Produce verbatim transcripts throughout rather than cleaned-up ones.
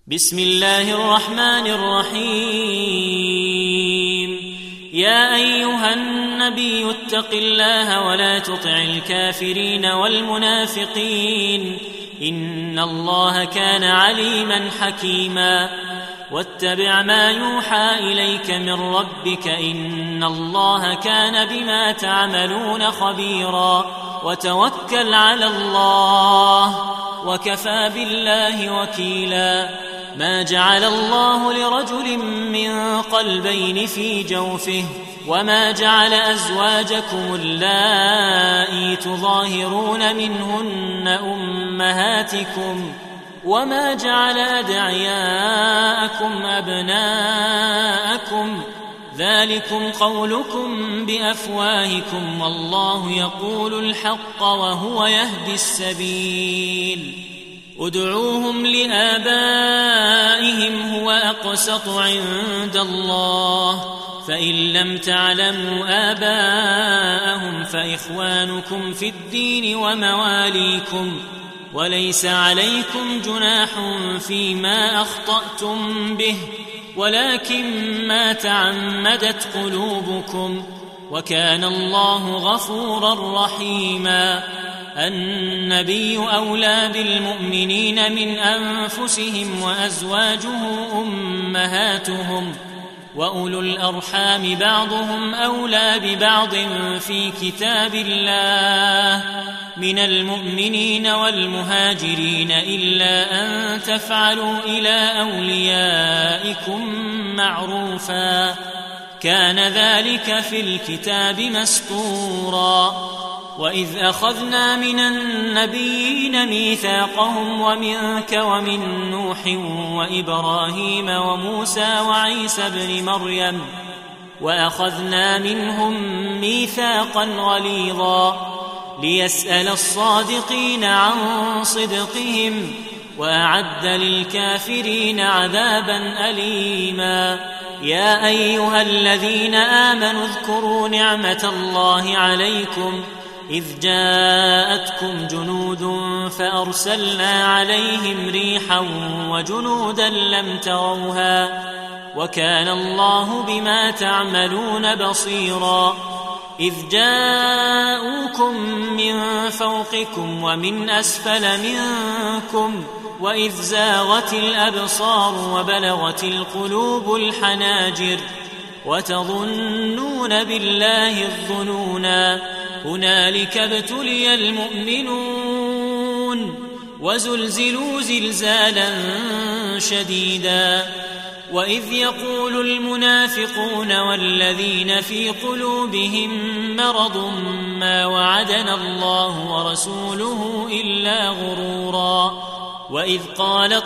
بسم الله الرحمن الرحيم. يا أيها النبي اتق الله ولا تطع الكافرين والمنافقين إن الله كان عليما حكيما. واتبع ما يوحى إليك من ربك إن الله كان بما تعملون خبيرا. وتوكل على الله وكفى بالله وكيلا. ما جعل الله لرجل من قلبين في جوفه وما جعل أزواجكم اللائي تظاهرون منهن أمهاتكم وما جعل أدعياءكم أبناءكم ذلكم قولكم بأفواهكم والله يقول الحق وهو يهدي السبيل. ادعوهم لآبائهم هو أقسط عند الله فإن لم تعلموا آباءهم فإخوانكم في الدين ومواليكم وليس عليكم جناح فيما أخطأتم به ولكن ما تعمدت قلوبكم وكان الله غفورا رحيما. النبي أولى بالمؤمنين من أنفسهم وأزواجه أمهاتهم وأولو الأرحام بعضهم أولى ببعض في كتاب الله من المؤمنين والمهاجرين إلا أن تفعلوا إلى أوليائكم معروفا كان ذلك في الكتاب مسطورا. وإذ أخذنا من النبيين ميثاقهم ومنك ومن نوح وإبراهيم وموسى وعيسى بن مريم وأخذنا منهم ميثاقا غليظا ليسأل الصادقين عن صدقهم وأعد للكافرين عذابا أليما. يا أيها الذين آمنوا اذكروا نعمة الله عليكم إذ جاءتكم جنود فأرسلنا عليهم ريحا وجنودا لم تروها وكان الله بما تعملون بصيرا. إذ جاءوكم من فوقكم ومن أسفل منكم وإذ زاغت الأبصار وبلغت القلوب الحناجر وتظنون بالله الظنونا هنالك ابتلي المؤمنون وزلزلوا زلزالا شديدا. وإذ يقول المنافقون والذين في قلوبهم مرض ما وعدنا الله ورسوله إلا غرورا. وإذ قالت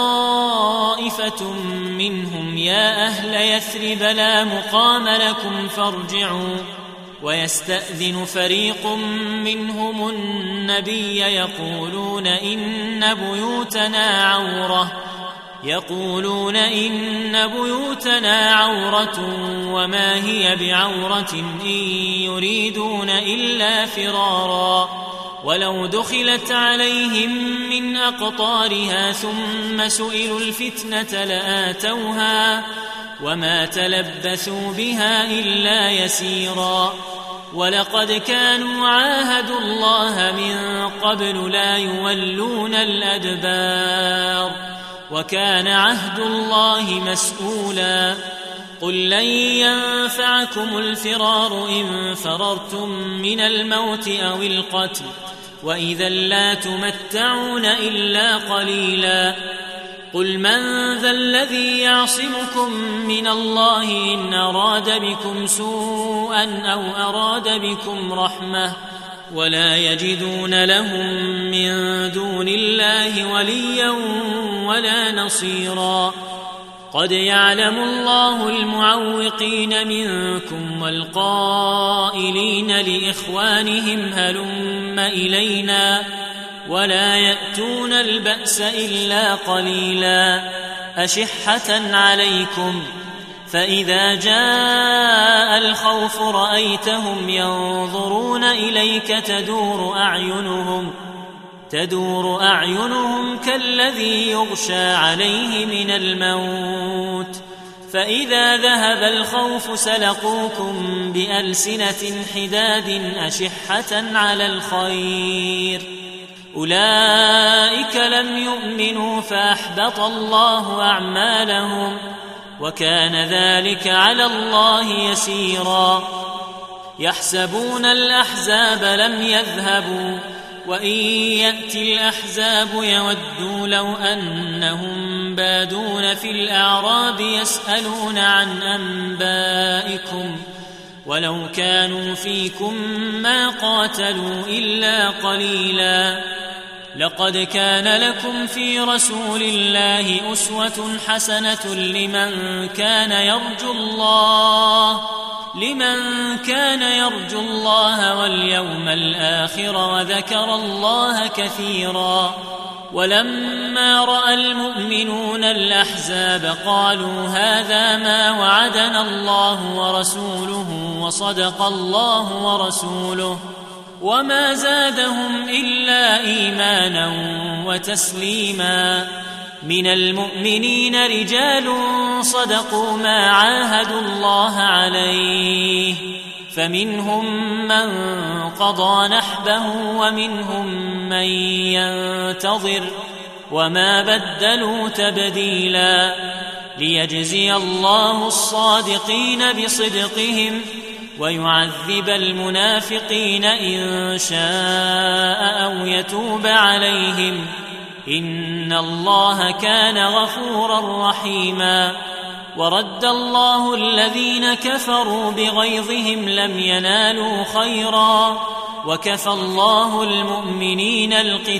طائفة منهم يا أهل يثرب لا مقام لكم فارجعوا ويستأذن فريق منهم النبي يقولون إن بيوتنا عورة يقولون إن بيوتنا عورة وما هي بعورة إن يريدون إلا فرارا ولو دخلت عليهم من أقطارها ثم سئلوا الفتنة لآتوها وما تلبثوا بها إلا يسيرا. ولقد كانوا عاهدوا الله من قبل لا يولون الأدبار وكان عهد الله مسؤولا. قل لن ينفعكم الفرار إن فررتم من الموت أو القتل وإذا لا تمتعون إلا قليلا. قل من ذا الذي يعصمكم من الله إن أراد بكم سوءا أو أراد بكم رحمة ولا يجدون لهم من دون الله وليا ولا نصيرا. قد يعلم الله المعوقين منكم والقائلين لإخوانهم هلم إلينا ولا يأتون البأس إلا قليلا أشحة عليكم فإذا جاء الخوف رأيتهم ينظرون إليك تدور أعينهم تدور أعينهم كالذي يغشى عليه من الموت فإذا ذهب الخوف سلقوكم بألسنة حداد أشحة على الخير أولئك لم يؤمنوا فأحبط الله أعمالهم وكان ذلك على الله يسيرا يحسبون الأحزاب لم يذهبوا وإن يأتي الأحزاب يودوا لو أنهم بادون في الأعراب يسألون عن أنبائكم ولو كانوا فيكم ما قاتلوا إلا قليلا لقد كان لكم في رسول الله أسوة حسنة لمن كان يرجو الله لمن كان يرجو الله واليوم الآخر وذكر الله كثيرا ولما رأى المؤمنون الأحزاب قالوا هذا ما وعدنا الله ورسوله وصدق الله ورسوله وما زادهم إلا إيمانا وتسليما من المؤمنين رجال صدقوا ما عاهدوا الله عليه فمنهم من قضى نحبه ومنهم من ينتظر وما بدلوا تبديلا ليجزي الله الصادقين بصدقهم ويعذب المنافقين إن شاء أو يتوب عليهم إن الله كان غفورا رحيما ورد الله الذين كفروا بغيظهم لم ينالوا خيرا وكفى الله المؤمنين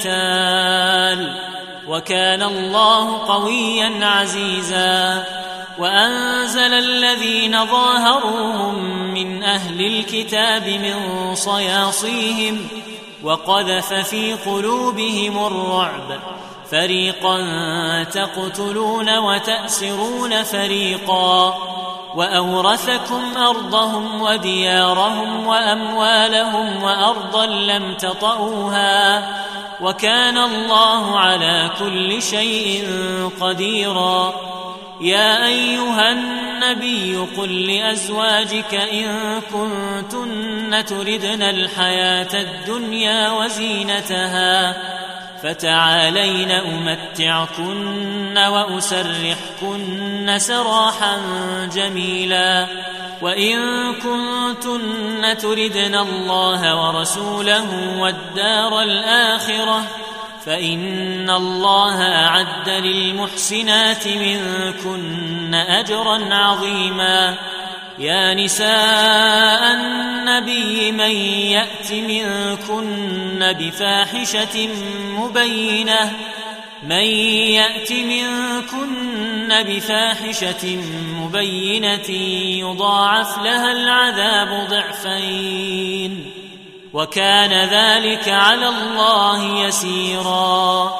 القتال وكان الله قويا عزيزا وأنزل الذين ظاهروهم من أهل الكتاب من صياصيهم وقذف في قلوبهم الرعب فريقا تقتلون وتأسرون فريقا وأورثكم أرضهم وديارهم وأموالهم وأرضا لم تطئوها وكان الله على كل شيء قديرا يا أيها النبي قل لأزواجك إن كنتن تردن الحياة الدنيا وزينتها فتعالين أمتعكن وأسرحكن سراحا جميلا وإن كنتن تردن الله ورسوله والدار الآخرة فإن الله أعد للمحسنات منكن أجرا عظيما يا نساء النبي من يأت منكن بفاحشة مبينة من يأت منكن بفاحشة مبينة يضاعف لها العذاب ضعفين وكان ذلك على الله يسيرا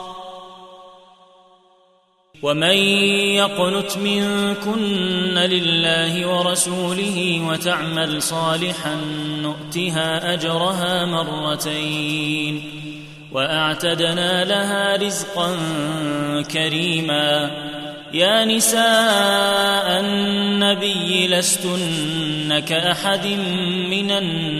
ومن يقنت منكن لله ورسوله وتعمل صالحا نؤتها أجرها مرتين وأعتدنا لها رزقا كريما يا نساء النبي لستن كأحد من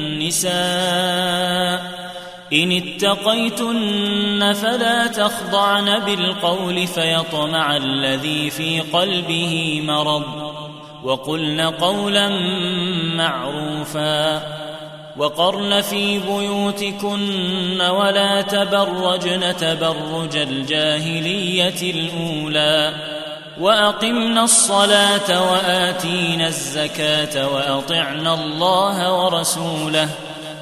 النساء إن اتقيتن فلا تخضعن بالقول فيطمع الذي في قلبه مرض وقلن قولا معروفا وقرن في بيوتكن ولا تبرجن تبرج الجاهلية الأولى وأقمنا الصلاة وآتينا الزكاة وأطعنا الله ورسوله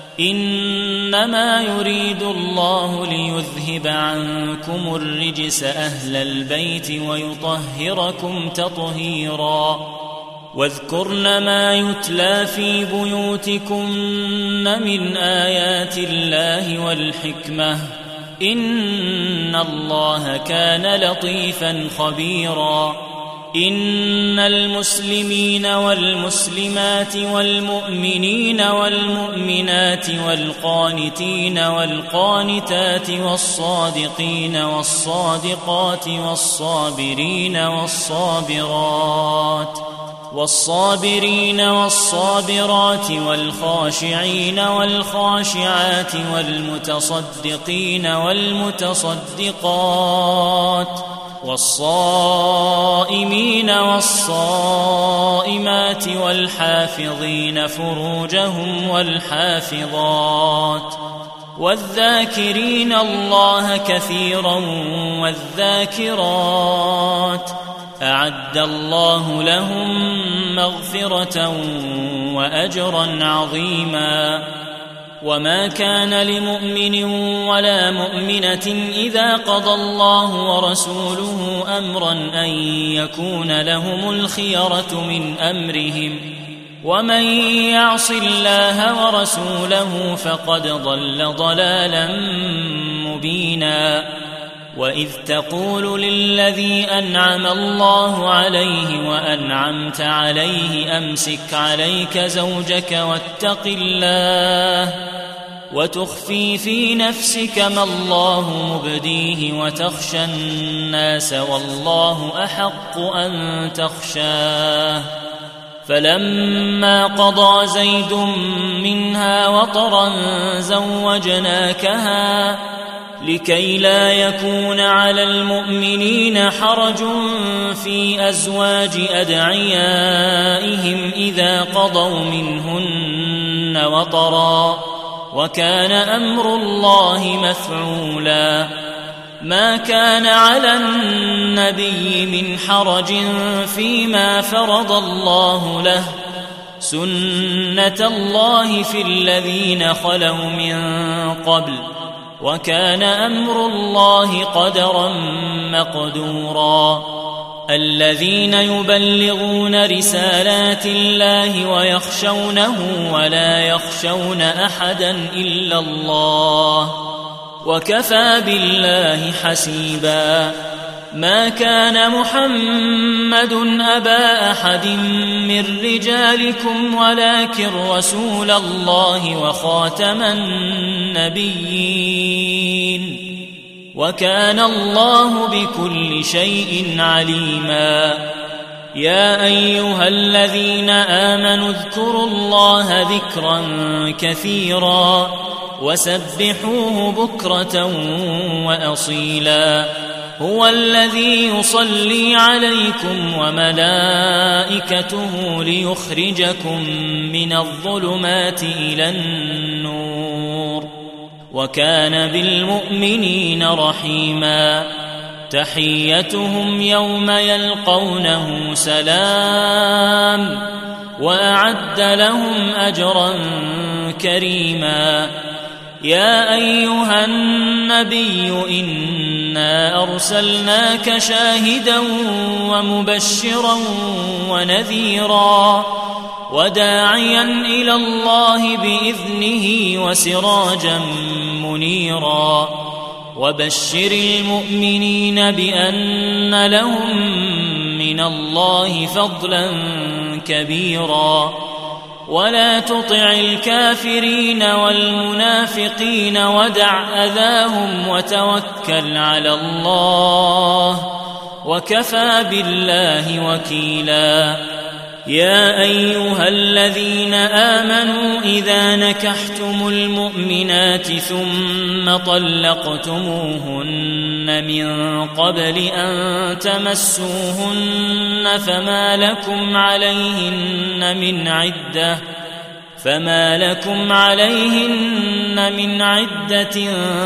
إنما يريد الله ليذهب عنكم الرجس أهل البيت ويطهركم تطهيرا واذكرن ما يتلى في بيوتكن من آيات الله والحكمة إن الله كان لطيفا خبيرا إن المسلمين والمسلمات والمؤمنين والمؤمنات والقانتين والقانتات والصادقين والصادقات والصابرين والصابرات والصابرين والصابرات والخاشعين والخاشعات والمتصدقين والمتصدقات والصائمين والصائمات والحافظين فروجهم والحافظات والذاكرين الله كثيرا والذاكرات أعد الله لهم مغفرة وأجرا عظيما. وما كان لمؤمن ولا مؤمنة إذا قضى الله ورسوله أمرا أن يكون لهم الخيرة من أمرهم ومن يعص الله ورسوله فقد ضل ضلالا مبينا. وإذ تقول للذي أنعم الله عليه وأنعمت عليه أمسك عليك زوجك واتق الله وتخفي في نفسك ما الله مبديه وتخشى الناس والله أحق أن تخشاه. فلما قضى زيد منها وطرا زوجناكها لكي لا يكون على المؤمنين حرج في أزواج أدعيائهم إذا قضوا منهن وطرا وكان أمر الله مفعولا. ما كان على النبي من حرج فيما فرض الله له سنة الله في الذين خلوا من قبل وكان أمر الله قدرا مقدورا. الذين يبلغون رسالات الله ويخشونه ولا يخشون أحدا إلا الله وكفى بالله حسيبا. ما كان محمد أبا أحد من رجالكم ولكن رسول الله وخاتم النبيين وكان الله بكل شيء عليما. يا أيها الذين آمنوا اذكروا الله ذكرا كثيرا وسبحوه بكرة وأصيلا. هو الذي يصلي عليكم وملائكته ليخرجكم من الظلمات إلى النور وكان بالمؤمنين رحيما. تحيتهم يوم يلقونه سلام وأعد لهم أجرا كريما. يا أيها النبي إنا أرسلناك شاهدا ومبشرا ونذيرا وداعيا إلى الله بإذنه وسراجا منيرا. وبشر المؤمنين بأن لهم من الله فضلا كبيرا. ولا تطع الكافرين والمنافقين ودع أذاهم وتوكل على الله وكفى بالله وكيلا. يا أيها الذين آمنوا إذا نكحتم المؤمنات ثم طلقتموهن من قبل أن تمسوهن فما لكم عليهن من عدة فما لكم عليهن من عدة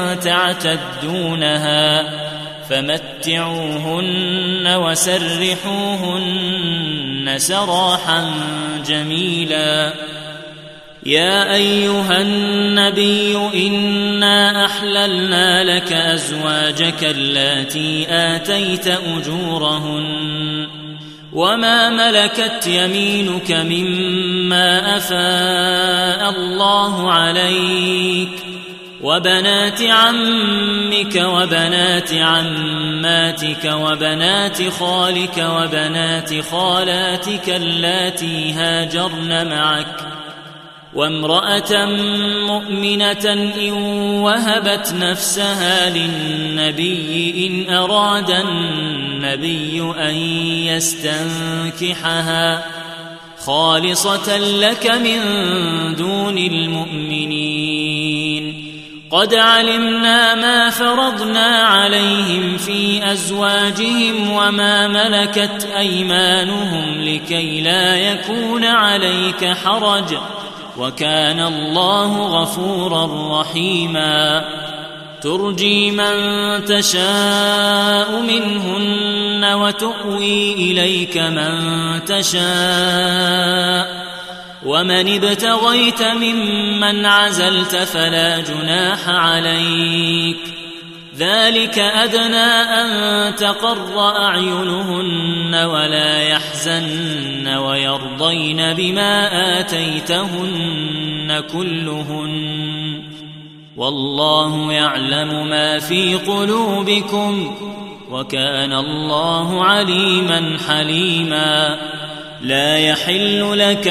تعتدونها فمتعوهن وسرحوهن سراحا جميلا. يا أيها النبي إنا أحللنا لك أزواجك اللاتي آتيت أجورهن وما ملكت يمينك مما أفاء الله عليك وبنات عمك وبنات عماتك وبنات خالك وبنات خالاتك اللاتي هاجرن معك وامرأة مؤمنة إن وهبت نفسها للنبي إن أراد النبي أن يستنكحها خالصة لك من دون المؤمنين. قد علمنا ما فرضنا عليهم في أزواجهم وما ملكت أيمانهم لكي لا يكون عليك حرج وكان الله غفورا رحيما. ترجي من تشاء منهن وتؤوي إليك من تشاء ومن ابتغيت ممن عزلت فلا جناح عليك ذلك أدنى أن تقر أعينهن ولا يحزن ويرضين بما آتيتهن كلهن والله يعلم ما في قلوبكم وكان الله عليما حليما. لا يحل لك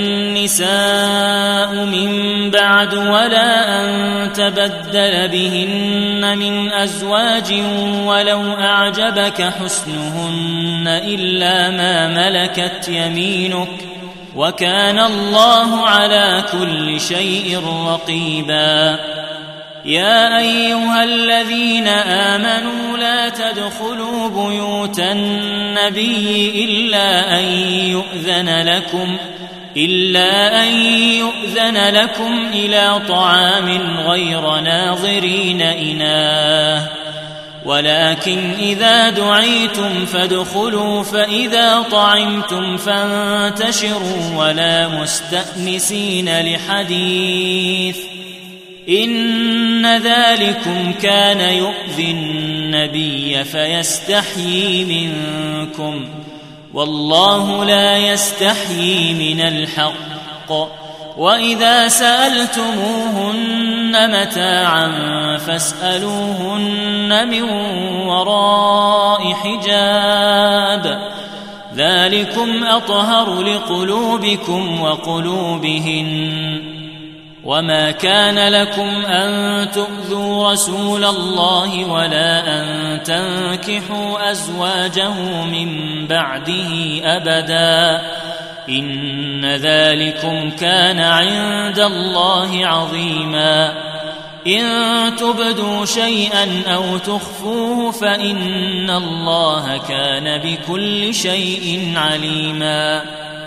النساء من بعد ولا أن تبدل بهن من أزواج ولو أعجبك حسنهن إلا ما ملكت يمينك وكان الله على كل شيء رقيبا. يا أيها الذين آمنوا لا تدخلوا بيوت النبي إلا أن يؤذن لكم إلا أن يؤذن لكم إلى طعام غير ناظرين إناه ولكن إذا دعيتم فادخلوا فإذا طعمتم فانتشروا ولا مستأنسين لحديث إن ذلكم كان يؤذي النبي فيستحيي منكم والله لا يستحيي من الحق. وإذا سألتموهن متاعا فاسألوهن من وراء حجاب ذلكم أطهر لقلوبكم وقلوبهن. وما كان لكم أن تؤذوا رسول الله ولا أن تنكحوا أزواجه من بعده أبدا إن ذلكم كان عند الله عظيما. إن تبدوا شيئا أو تخفوه فإن الله كان بكل شيء عليما.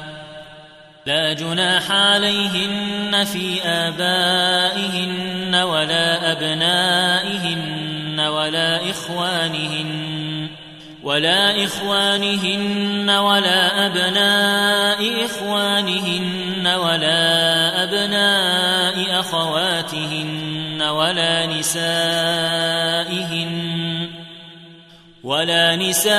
لا جناح عليهن في آبائهن ولا أبنائهن ولا إخوانهن ولا إخوانهن ولا أبناء إخوانهن ولا أبناء أخواتهن ولا نسائهن ولا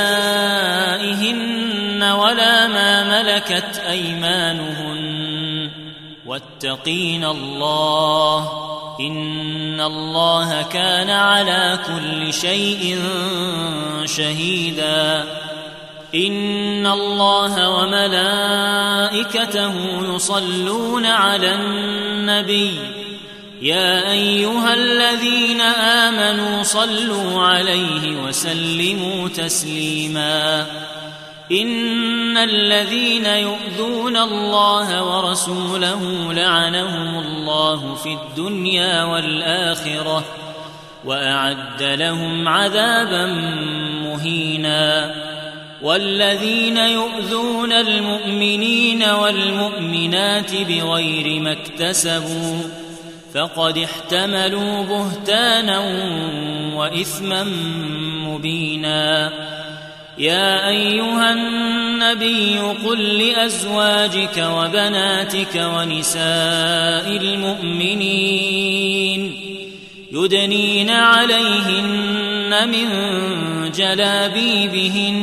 نسائهن ولا ما ملكت أيمانهن واتقين الله إن الله كان على كل شيء شهيدا. إن الله وملائكته يصلون على النبي يا أيها الذين آمنوا صلوا عليه وسلموا تسليما. إن الذين يؤذون الله ورسوله لعنهم الله في الدنيا والآخرة وأعد لهم عذابا مهينا. والذين يؤذون المؤمنين والمؤمنات بغير ما اكتسبوا فقد احتملوا بهتانا وإثما مبينا. يا أيها النبي قل لأزواجك وبناتك ونساء المؤمنين يدنين عليهن من جلابيبهن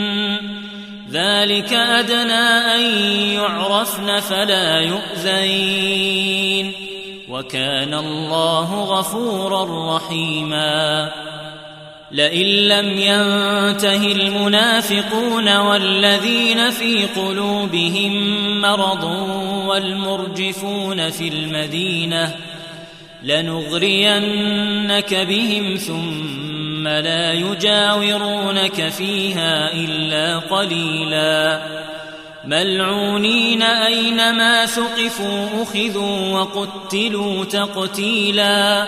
ذلك أدنى أن يعرفن فلا يؤذين وكان الله غفورا رحيما لئن لم ينته المنافقون والذين في قلوبهم مرض والمرجفون في المدينة لنغرينك بهم ثم لا يجاورونك فيها إلا قليلا ملعونين أينما ثقفوا أخذوا وقتلوا تقتيلا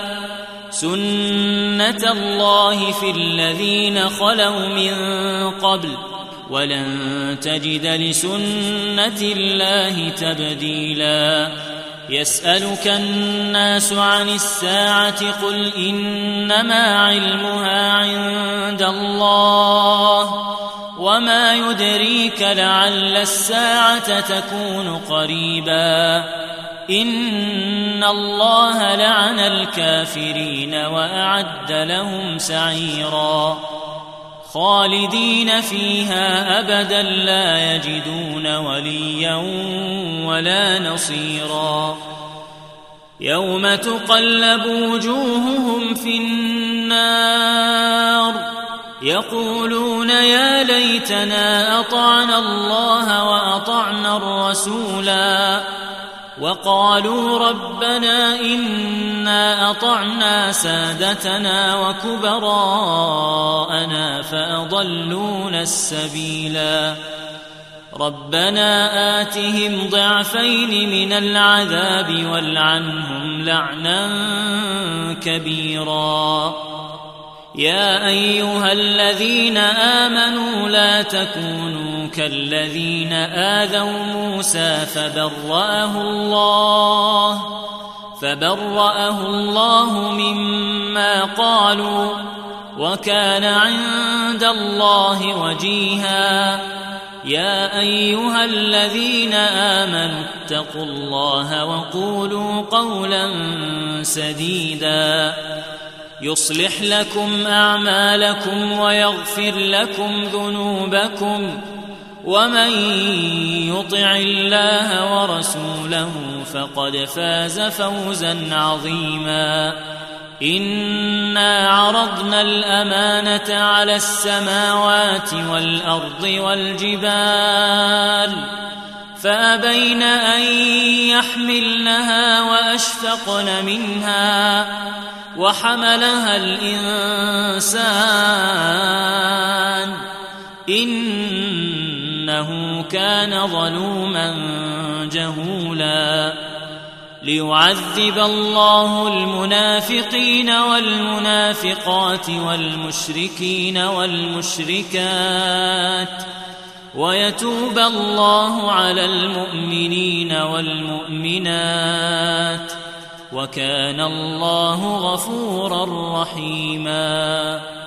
سنة الله في الذين خلوا من قبل ولن تجد لسنة الله تبديلا يسألك الناس عن الساعة قل إنما علمها عند الله وما يدريك لعل الساعة تكون قريبا إن الله لعن الكافرين وأعد لهم سعيرا خالدين فيها أبدا لا يجدون وليا ولا نصيرا يوم تقلب وجوههم في النار يقولون يا ليتنا أطعنا الله وأطعنا الرسولا وقالوا ربنا إنا أطعنا سادتنا وكبراءنا فأضلونا السبيلا ربنا آتهم ضعفين من العذاب والعنهم لعنا كبيرا يا أيها الذين آمنوا لا تكونوا كالذين آذوا موسى فبرأه الله فبرأه الله مما قالوا وكان عند الله وجيها يا أيها الذين آمنوا اتقوا الله وقولوا قولا سديدا يصلح لكم أعمالكم ويغفر لكم ذنوبكم ومن يطع الله ورسوله فقد فاز فوزا عظيما إنا عرضنا الأمانة على السماوات والأرض والجبال فأبين أن يحملنها وأشفقن منها وحملها الإنسان إنه كان ظلوما جهولا ليعذب الله المنافقين والمنافقات والمشركين والمشركات ويتوب الله على المؤمنين والمؤمنات وكان الله غفورا رحيما